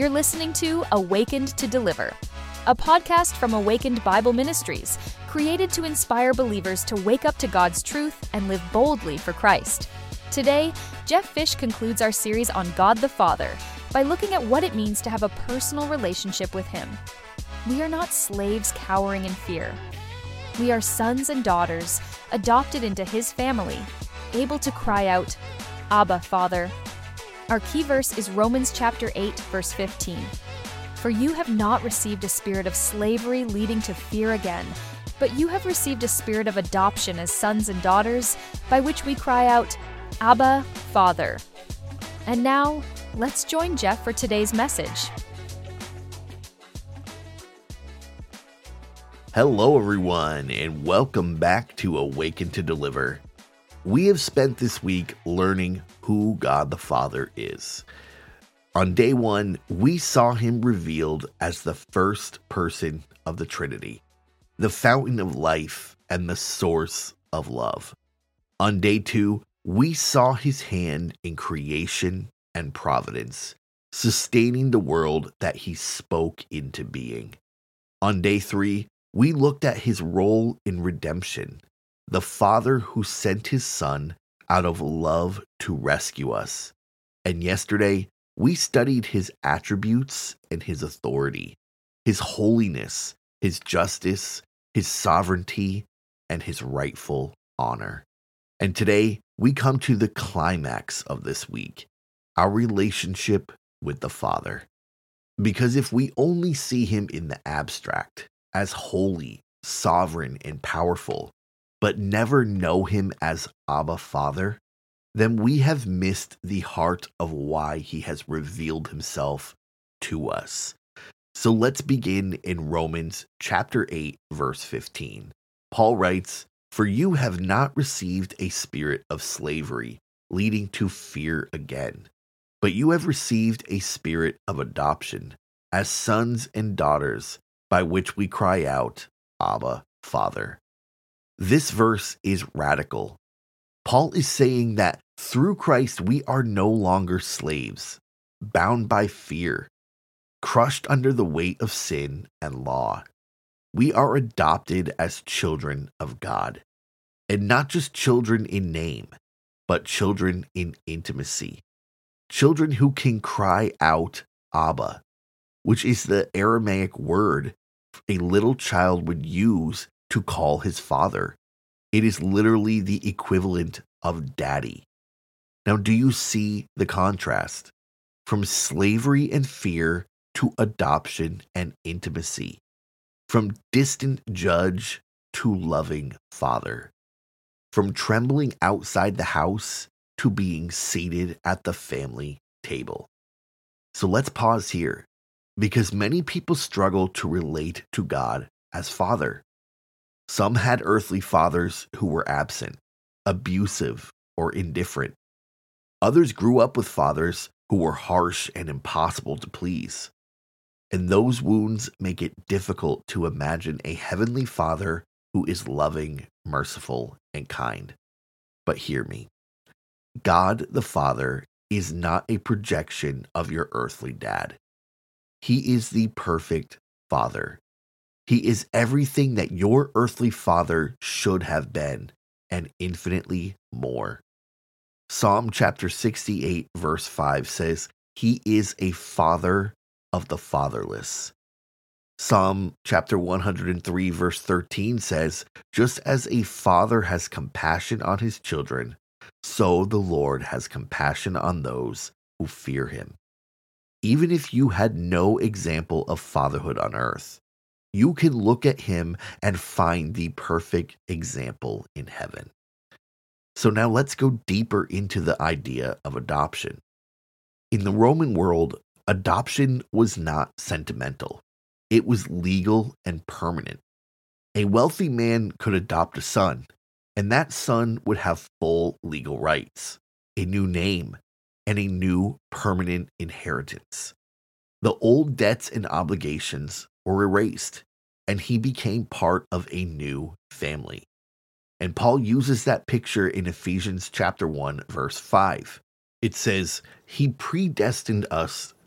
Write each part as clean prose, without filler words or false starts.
You're listening to Awakened to Deliver, a podcast from Awakened Bible Ministries, created to inspire believers to wake up to God's truth and live boldly for Christ. Today, Jeff Fish concludes our series on God the Father by looking at what it means to have a personal relationship with Him. We are not slaves cowering in fear. We are sons and daughters, adopted into His family, able to cry out, Abba, Father. Our key verse is Romans chapter 8, verse 15. For you have not received a spirit of slavery leading to fear again, but you have received a spirit of adoption as sons and daughters, by which we cry out, Abba, Father. And now, let's join Jeff for today's message. Hello, everyone, and welcome back to Awaken to Deliver. We have spent this week learning who God the Father is. On day one, we saw Him revealed as the first person of the Trinity, the fountain of life and the source of love. On day two, we saw His hand in creation and providence, sustaining the world that He spoke into being. On day three, we looked at His role in redemption, the Father who sent His Son out of love to rescue us. And yesterday, we studied His attributes and His authority, His holiness, His justice, His sovereignty, and His rightful honor. And today, we come to the climax of this week, our relationship with the Father. Because if we only see Him in the abstract, as holy, sovereign, and powerful, but never know Him as Abba Father, then we have missed the heart of why He has revealed Himself to us. So let's begin in Romans chapter 8, verse 15. Paul writes, For you have not received a spirit of slavery, leading to fear again, but you have received a spirit of adoption, as sons and daughters, by which we cry out, Abba, Father. This verse is radical. Paul is saying that through Christ we are no longer slaves, bound by fear, crushed under the weight of sin and law. We are adopted as children of God, and not just children in name, but children in intimacy. Children who can cry out, Abba, which is the Aramaic word a little child would use to call his father. It is literally the equivalent of daddy. Now, do you see the contrast? From slavery and fear to adoption and intimacy. From distant judge to loving father. From trembling outside the house to being seated at the family table. So let's pause here, because many people struggle to relate to God as Father. Some had earthly fathers who were absent, abusive, or indifferent. Others grew up with fathers who were harsh and impossible to please. And those wounds make it difficult to imagine a heavenly Father who is loving, merciful, and kind. But hear me. God the Father is not a projection of your earthly dad. He is the perfect Father. He is everything that your earthly father should have been, and infinitely more. Psalm chapter 68, verse 5 says, He is a father of the fatherless. Psalm chapter 103, verse 13 says, Just as a father has compassion on his children, so the Lord has compassion on those who fear Him. Even if you had no example of fatherhood on earth, you can look at Him and find the perfect example in heaven. So now let's go deeper into the idea of adoption. In the Roman world, adoption was not sentimental. It was legal and permanent. A wealthy man could adopt a son, and that son would have full legal rights, a new name, and a new permanent inheritance. The old debts and obligations were erased, and he became part of a new family. And Paul uses that picture in Ephesians chapter 1, verse 5. It says, He predestined us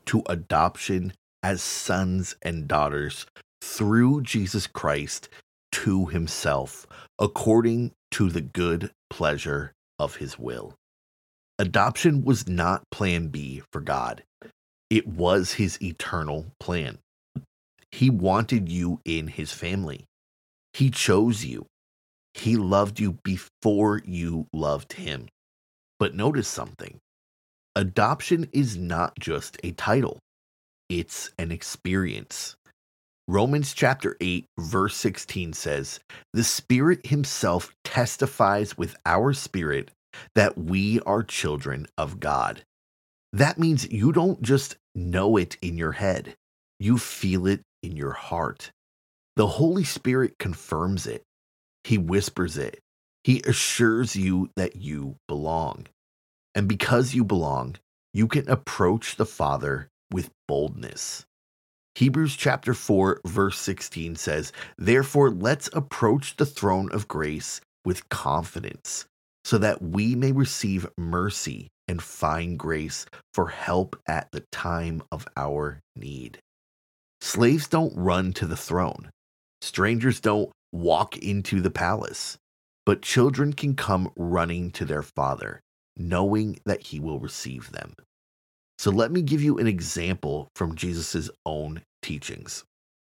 to adoption as sons and daughters through Jesus Christ to himself, according to the good pleasure of his will. Adoption was not plan B for God. It was his eternal plan. He wanted you in his family. He chose you. He loved you before you loved him. But notice something. Adoption is not just a title. It's an experience. Romans chapter 8, verse 16 says, "The Spirit himself testifies with our spirit that we are children of God." That means you don't just know it in your head. You feel it in your heart. The Holy Spirit confirms it. He whispers it. He assures you that you belong. And because you belong, you can approach the Father with boldness. Hebrews chapter 4, verse 16 says, "Therefore let's approach the throne of grace with confidence, so that we may receive mercy and find grace for help at the time of our need." Slaves don't run to the throne. Strangers don't walk into the palace. But children can come running to their father, knowing that he will receive them. So let me give you an example from Jesus' own teachings.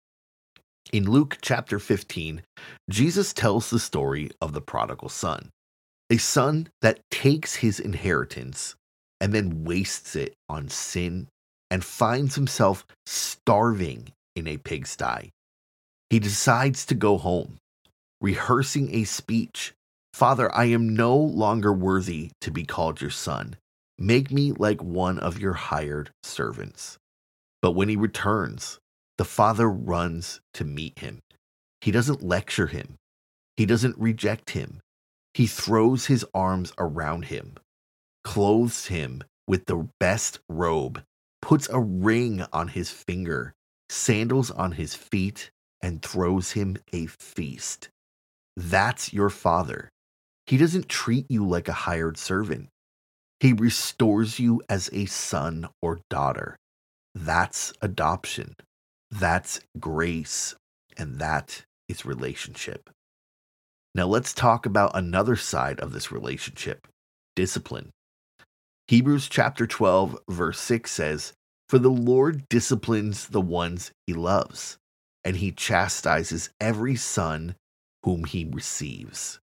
In Luke chapter 15, Jesus tells the story of the prodigal son, a son that takes his inheritance and then wastes it on sin and finds himself starving in a pigsty. He decides to go home, rehearsing a speech. "Father, I am no longer worthy to be called your son. Make me like one of your hired servants." But when he returns, the father runs to meet him. He doesn't lecture him. He doesn't reject him. He throws his arms around him, clothes him with the best robe, puts a ring on his finger, sandals on his feet, and throws him a feast. That's your father. He doesn't treat you like a hired servant. He restores you as a son or daughter. That's adoption. That's grace. And that is relationship. Now let's talk about another side of this relationship, discipline. Hebrews chapter 12, verse 6 says, "For the Lord disciplines the ones he loves, and he chastises every son whom he receives."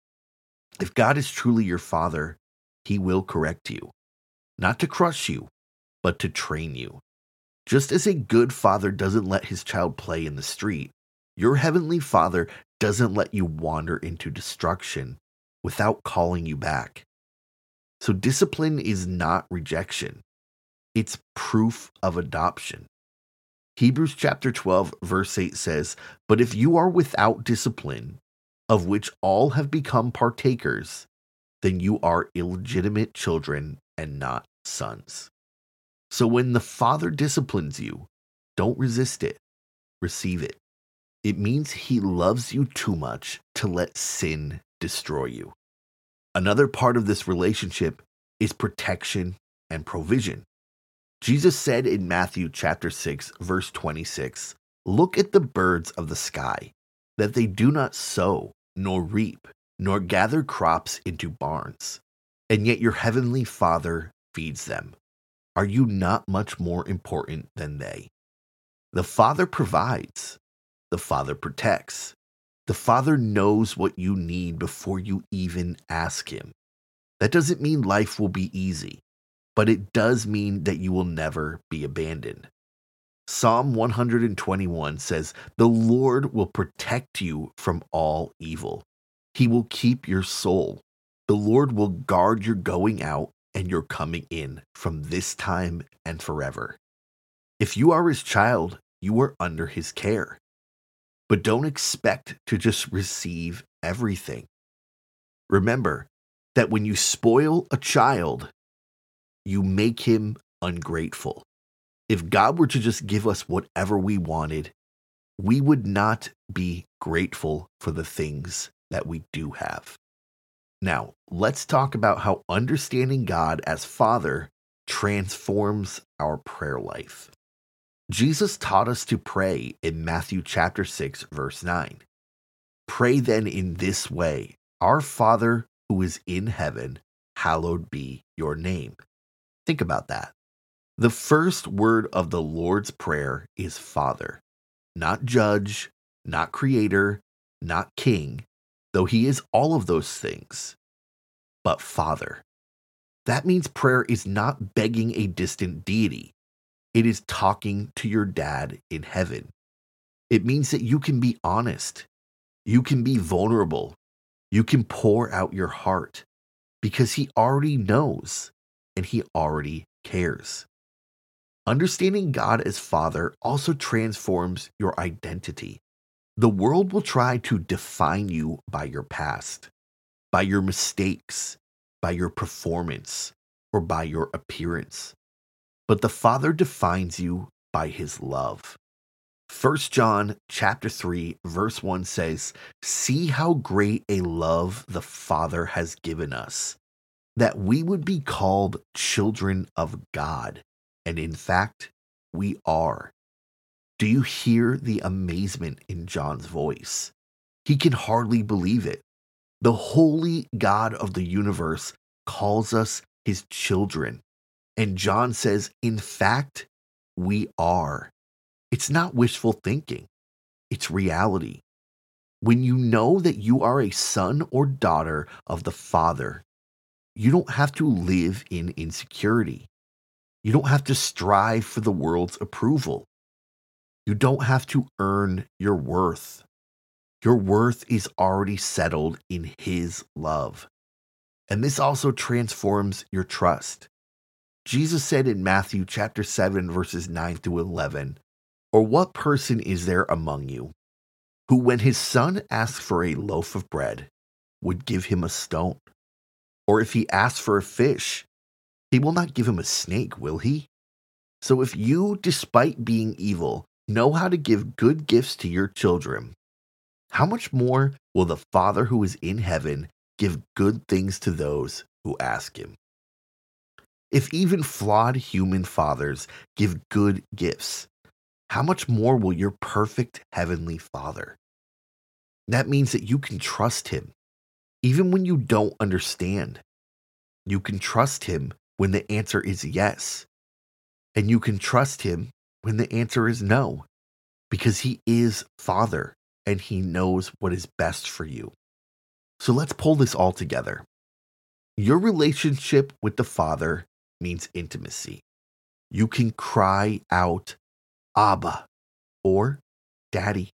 If God is truly your father, he will correct you, not to crush you, but to train you. Just as a good father doesn't let his child play in the street, your heavenly Father doesn't let you wander into destruction without calling you back. So discipline is not rejection. It's proof of adoption. Hebrews chapter 12, verse 8 says, "But if you are without discipline, of which all have become partakers, then you are illegitimate children and not sons." So when the Father disciplines you, don't resist it. Receive it. It means he loves you too much to let sin destroy you. Another part of this relationship is protection and provision. Jesus said in Matthew chapter 6, verse 26, "Look at the birds of the sky, that they do not sow, nor reap, nor gather crops into barns, and yet your heavenly Father feeds them. Are you not much more important than they?" The Father provides. The Father protects. The Father knows what you need before you even ask him. That doesn't mean life will be easy, but it does mean that you will never be abandoned. Psalm 121 says, "The Lord will protect you from all evil. He will keep your soul. The Lord will guard your going out and your coming in from this time and forever." If you are his child, you are under his care. But don't expect to just receive everything. Remember that when you spoil a child, you make him ungrateful. If God were to just give us whatever we wanted, we would not be grateful for the things that we do have. Now, let's talk about how understanding God as Father transforms our prayer life. Jesus taught us to pray in Matthew chapter 6, verse 9. Pray then in this way, Our Father who is in heaven, hallowed be your name. Think about that. The first word of the Lord's Prayer is Father, not judge, not creator, not king, though he is all of those things, but Father. That means prayer is not begging a distant deity. It is talking to your dad in heaven. It means that you can be honest. You can be vulnerable. You can pour out your heart because he already knows and he already cares. Understanding God as Father also transforms your identity. The world will try to define you by your past, by your mistakes, by your performance, or by your appearance. But the Father defines you by his love. 1 John chapter 3, verse 1 says, See how great a love the Father has given us, that we would be called children of God. And in fact, we are. Do you hear the amazement in John's voice? He can hardly believe it. The holy God of the universe calls us his children. And John says, in fact, we are. It's not wishful thinking. It's reality. When you know that you are a son or daughter of the Father, you don't have to live in insecurity. You don't have to strive for the world's approval. You don't have to earn your worth. Your worth is already settled in his love. And this also transforms your trust. Jesus said in Matthew chapter 7, verses 9 through 11, Or what person is there among you who, when his son asks for a loaf of bread, would give him a stone? Or if he asks for a fish, he will not give him a snake, will he? So if you, despite being evil, know how to give good gifts to your children, how much more will the Father who is in heaven give good things to those who ask him? If even flawed human fathers give good gifts, how much more will your perfect heavenly Father? That means that you can trust him, even when you don't understand. You can trust him when the answer is yes. And you can trust him when the answer is no, because he is Father and he knows what is best for you. So let's pull this all together. Your relationship with the Father means intimacy. You can cry out, Abba, or Daddy.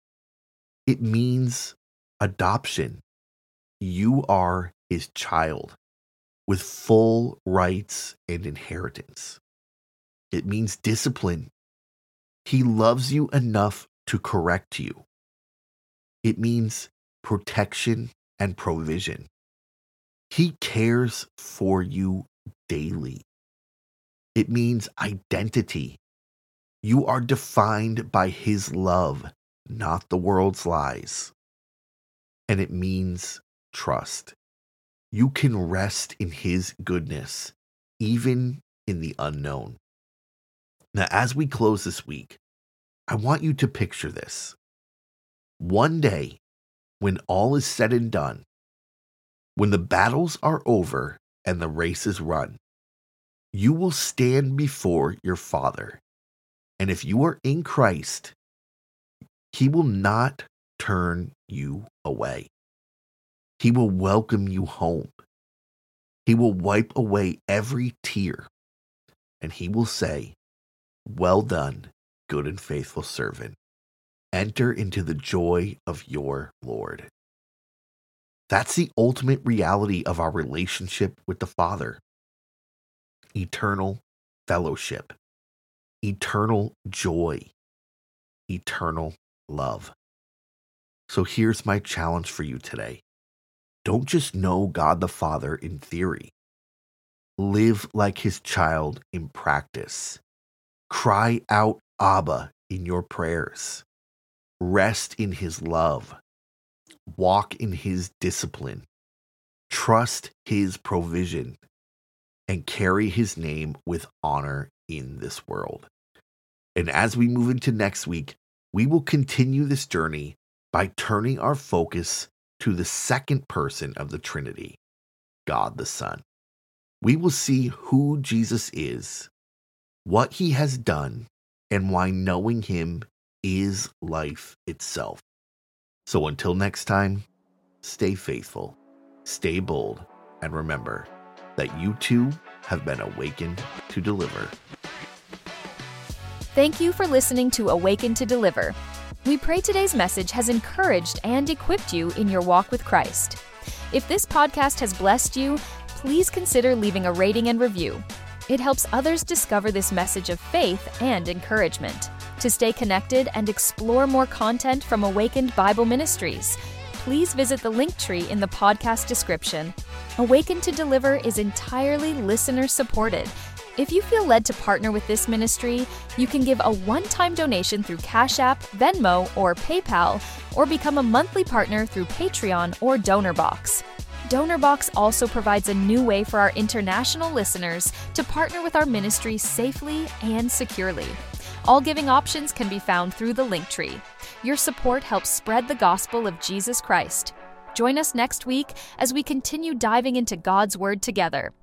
It means adoption. You are his child with full rights and inheritance. It means discipline. He loves you enough to correct you. It means protection and provision. He cares for you daily. It means identity. You are defined by his love, not the world's lies. And it means trust. You can rest in his goodness, even in the unknown. Now, as we close this week, I want you to picture this. One day, when all is said and done, when the battles are over and the race is run, you will stand before your Father. And if you are in Christ, he will not turn you away. He will welcome you home. He will wipe away every tear. And he will say, Well done, good and faithful servant. Enter into the joy of your Lord. That's the ultimate reality of our relationship with the Father. Eternal fellowship, eternal joy, eternal love. So here's my challenge for you today. Don't just know God the Father in theory. Live like his child in practice. Cry out Abba in your prayers. Rest in his love. Walk in his discipline. Trust his provision. and carry his name with honor in this world. And as we move into next week, we will continue this journey by turning our focus to the second person of the Trinity, God the Son. We will see who Jesus is, what he has done, and why knowing him is life itself. So until next time, stay faithful, stay bold, and remember that you too have been awakened to deliver. Thank you for listening to Awaken to Deliver. We pray today's message has encouraged and equipped you in your walk with Christ. If this podcast has blessed you, please consider leaving a rating and review. It helps others discover this message of faith and encouragement. To stay connected and explore more content from Awakened Bible Ministries, please visit the link tree in the podcast description. Awaken to Deliver is entirely listener-supported. If you feel led to partner with this ministry, you can give a one-time donation through Cash App, Venmo, or PayPal, or become a monthly partner through Patreon or DonorBox. DonorBox also provides a new way for our international listeners to partner with our ministry safely and securely. All giving options can be found through the link tree. Your support helps spread the gospel of Jesus Christ. Join us next week as we continue diving into God's Word together.